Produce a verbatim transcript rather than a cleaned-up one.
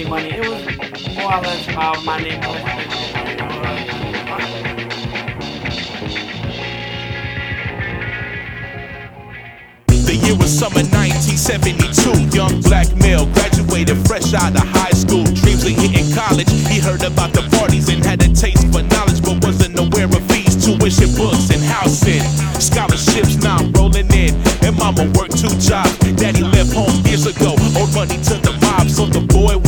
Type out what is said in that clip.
making money. It was more or less about my neighborhood. The year was summer nineteen seventy-two. Young black male graduated fresh out of high school. Dreams of hitting college. He heard about the parties and had a taste for knowledge, but wasn't aware of fees, tuition, books, and housing. Scholarships now rolling in, and mama worked two jobs. Daddy left home years ago, owed money to the mob, so the boy